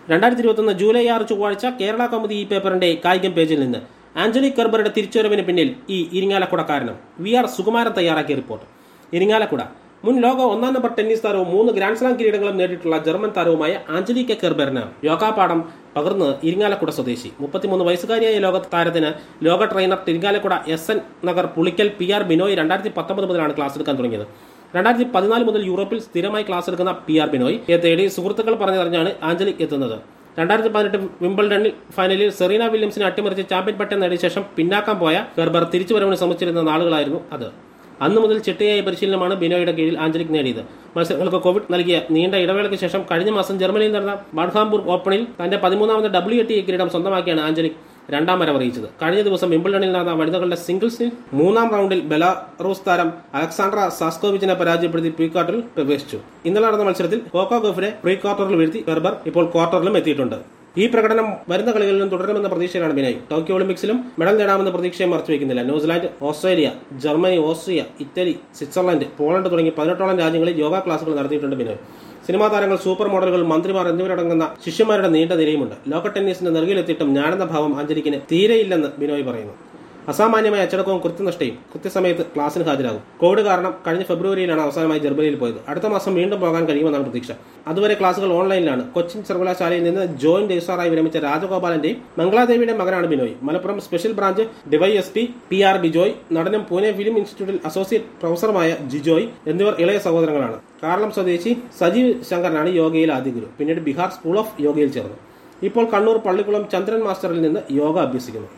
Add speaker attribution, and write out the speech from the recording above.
Speaker 1: 2021 July 6 ചൊവ്വാഴ്ച കേരള കൗമുദി ഈ പേപ്പറിന്റെ കായികം പേജിൽ നിന്ന് ആഞ്ചലിക് കെർബറുടെ തിരിച്ചുവരവിന് പിന്നിൽ ഈ ഇരിങ്ങാലക്കുട കാരണം. VR സുകുമാരൻ തയ്യാറാക്കിയ റിപ്പോർട്ട്. ഇരിങ്ങാലക്കുട മുൻ ലോക 1 നമ്പർ ടെന്നീസ് താരവും 3 ഗ്രാൻഡ് സ്ലാം കിരീടങ്ങളും നേടിയിട്ടുള്ള ജർമ്മൻ താരവുമായ ആഞ്ചലിക് കെർബറിന് യോഗാപാഠം പകർന്ന് ഇരിങ്ങാലക്കുട സ്വദേശി 33 വയസ്സുകാരിയായ ലോക താരത്തിന് ലോക trainer Irinjalakuda SN Nagar Pulikkal PR Binoy 2019 മുതലാണ് ക്ലാസ് എടുക്കാൻ തുടങ്ങിയത്. 2014 മുതൽ യൂറോപ്പിൽ സ്ഥിരമായി ക്ലാസ് എടുക്കുന്ന PR ബിനോയ് തേടി സുഹൃത്തുക്കൾ പറഞ്ഞറിഞ്ഞാണ് ആഞ്ചലിക് എത്തുന്നത്. 2018 വിംബിൾഡണിൽ ഫൈനലിൽ സെറീന വില്യംസിനെ അട്ടിമറിച്ച് ചാമ്പ്യൻ പട്ടം നേടിയ ശേഷം പിന്നാക്കം പോയ കെർബർ തിരിച്ചുവരവിന് ശ്രമിച്ചിരുന്ന നാളുകളായിരുന്നു അത്. അന്നു മുതൽ ചിട്ടയായ പരിശീലനമാണ് ബിനോയുടെ കീഴിൽ ആഞ്ചലിക് നേടിയത്. മത്സരങ്ങൾക്ക് കോവിഡ് നൽകിയ നീണ്ട ഇടവേളയ്ക്ക് ശേഷം കഴിഞ്ഞ മാസം ജർമ്മനിയിൽ നടന്ന ബാഡ്ഹാംബൂർഗ് ഓപ്പണിൽ തന്റെ 13ാമത് WTA കിരീടം സ്വന്തമാക്കിയാണ് ആഞ്ചലിക് രണ്ടാം വരവ് അറിയിച്ചത്. കഴിഞ്ഞ ദിവസം വിംബിൾഡണിൽ നടന്ന വനിതകളുടെ സിംഗിൾസിൽ 3ാം റൗണ്ടിൽ ബെലാറൂസ് താരം അലക്സാണ്ട്ര സാസ്കോവിച്ചിനെ പരാജയപ്പെടുത്തി പ്രീ ക്വാർട്ടറിൽ പ്രവേശിച്ചു. ഇന്നലെ നടന്ന മത്സരത്തിൽ കോക്കോ ഗോഫിനെ പ്രീ ക്വാർട്ടറിൽ വീഴ്ത്തി കെർബർ ഇപ്പോൾ ക്വാർട്ടറിലും എത്തിയിട്ടുണ്ട്. ഈ പ്രകടനം വരുന്ന കളികളിലും തുടരുമെന്ന പ്രതീക്ഷയിലാണ് ബിനോയ്. ടോക്കിയോ ഒളിമ്പിക്സിലും മെഡൽ നേടാമെന്ന പ്രതീക്ഷയെ മറച്ചുവെക്കുന്നില്ല. New Zealand, Australia, Germany, Austria, Italy, Switzerland, Poland തുടങ്ങി 18ഓളം രാജ്യങ്ങളിൽ യോഗ ക്ലാസുകൾ നടത്തിയിട്ടുണ്ട് ബിനോയ്. സിനിമാ താരങ്ങൾ, സൂപ്പർ മോഡലുകൾ, മന്ത്രിമാർ എന്നിവരടങ്ങുന്ന ശിഷ്യന്മാരുടെ നീണ്ട നിരയുമുണ്ട്. ലോക ടെന്നീസിന്റെ നെറുകിലെത്തിയിട്ടും ഞാനെന്ന ഭാവം ആഞ്ചലിക്കിന് തീരെയില്ലെന്ന് ബിനോയ് പറയുന്നു. അസാമാന്യമായ അച്ചടക്കവും കൃത്യനിഷ്ഠയും. കൃത്യസമയത്ത് ക്ലാസ്സിന് ഹാജരാകും. കോവിഡ് കാരണം കഴിഞ്ഞ ഫെബ്രുവരിയിലാണ് അവസാനമായി ജർമ്മനിയിൽ പോയത്. അടുത്ത മാസം വീണ്ടും പോകാൻ കഴിയുമെന്നാണ് പ്രതീക്ഷ. അതുവരെ ക്ലാസുകൾ ഓൺലൈനിലാണ്. കൊച്ചിൻ സർവകലാശാലയിൽ നിന്ന് ജോയിന്റ് രജിസ്ട്രാറായി വിരമിച്ച രാജഗോപാലന്റെയും മംഗളാദേവിയുടെയും മകനാണ് Binoy. Malappuram special branch DYSP PR Bijoy, നടനും പൂനെ ഫിലിം ഇൻസ്റ്റിറ്റ്യൂട്ടിൽ അസോസിയേറ്റ് പ്രൊഫസറുമായ ജിജോയ് എന്നിവർ ഇളയ സഹോദരങ്ങളാണ്. കാർളം സ്വദേശി സജീവ് ശങ്കരനാണ് യോഗയിൽ ആദ്യ ഗുരു. പിന്നീട് ബിഹാർ സ്കൂൾ ഓഫ് യോഗയിൽ ചേർന്നു. ഇപ്പോൾ കണ്ണൂർ പള്ളിക്കുളം ചന്ദ്രൻ മാസ്റ്ററിൽ നിന്ന് യോഗ അഭ്യസിക്കുന്നു.